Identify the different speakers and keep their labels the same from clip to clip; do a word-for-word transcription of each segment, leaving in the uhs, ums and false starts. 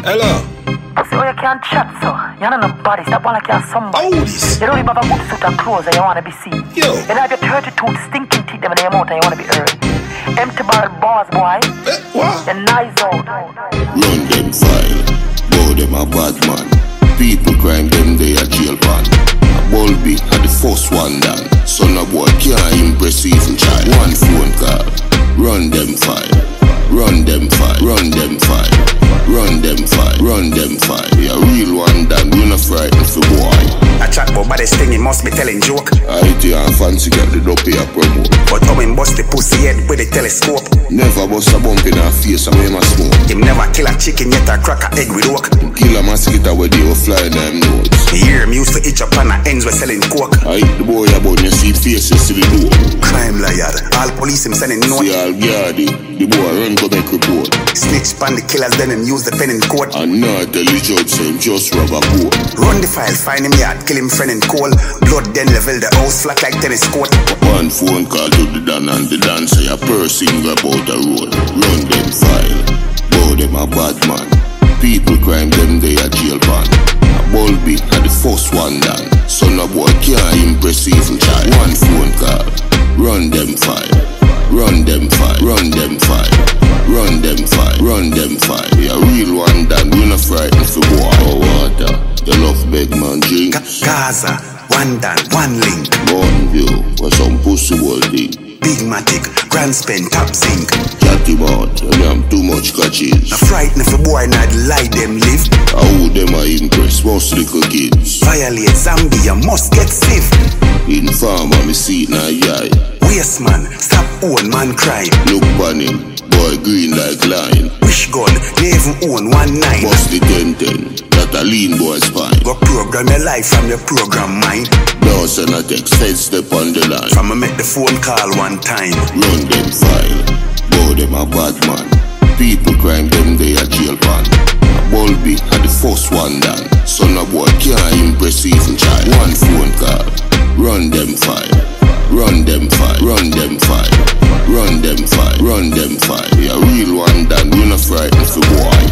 Speaker 1: Hello.
Speaker 2: So you can't chat, so you're not nobody. Stop one like you're somebody.
Speaker 1: Oh, this.
Speaker 2: You don't even have a good suit and clothes and you want to be seen.
Speaker 1: Yo.
Speaker 2: You have your thirty-two stinking teeth them in your mouth and you want to be heard. Empty bottle bars, boy.
Speaker 1: Eh, what?
Speaker 2: You're nice out.
Speaker 3: Run them file, bow them a bad man. People crime them they a jail pan. A bulby at the first one done. Son of boy can't impress even child. One phone call, run them file, run them file, run them file, run them file, run them file. A real one done, we not frightened for boy.
Speaker 4: A chat about baddest thing, he must be telling joke.
Speaker 3: I tell and fancy get the dopey a promote.
Speaker 4: But how him bust the pussy head with the telescope.
Speaker 3: Never bust a bump in her face and make a smoke.
Speaker 4: Him never kill a chicken yet a crack a egg with oak.
Speaker 3: Kill a mosquito where they will fly them notes.
Speaker 4: The hear him used to itch up on the ends with selling coke.
Speaker 3: I hit the boy about you see faces to the door.
Speaker 4: Crime liar, all police him sending note.
Speaker 3: See all guardy, the boy run go make report.
Speaker 4: Snitch pan the killers then him use the pen in court.
Speaker 3: And not tell the judge say him just rob a court.
Speaker 4: Run the file, find him yard, kill him friend in coal. Blood then level the house flat like tennis court.
Speaker 3: One phone call to the Dan and the Dan say a person about the road. Run them file, bow them a bad man. People crime them they a jail pan. A bulby at the first one done. Son of boy can't impress even child. One phone call, run them file, run them file, run them file, run them file, run them file. A real one done, we not frightened for boy. Oh water, you love big man drink.
Speaker 4: Gaza, one done, one link.
Speaker 3: One view, or some pussy worthy.
Speaker 4: Big matic, grand spend, top zinc.
Speaker 3: Chatty about, and I'm too much catches.
Speaker 4: A frightened for boy not lie them live.
Speaker 3: How them I impress most little kids.
Speaker 4: Violate zombie, you must get stiff.
Speaker 3: In farmer, me see it now, yeah.
Speaker 4: Waste man, stop own man crime.
Speaker 3: Look on him, boy green like line.
Speaker 4: Wish gun, they even own one nine.
Speaker 3: Bust the ten ten, that a lean boy spine.
Speaker 4: Go program your life from your program mind.
Speaker 3: Bounce and a text, head step on the line.
Speaker 4: From a make the phone call one time.
Speaker 3: Run them file, bow them a bad man. People crime them they a jail pan. A bulby at the first one done. Son of boy can't impress even child. One phone call, run them file, run them file, run them file, run them file, run them file. A real one done, we not frightened for boy.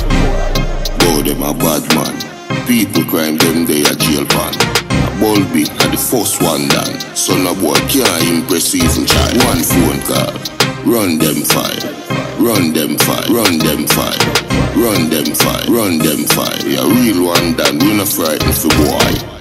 Speaker 3: Bow them a bad man. People crime them they a jail pan. A bulby at the first one done. Son of boy can't impress even child. One phone call, run them file, run them file, run them file, run them file, run them file. A real one done, we not frightened for boy.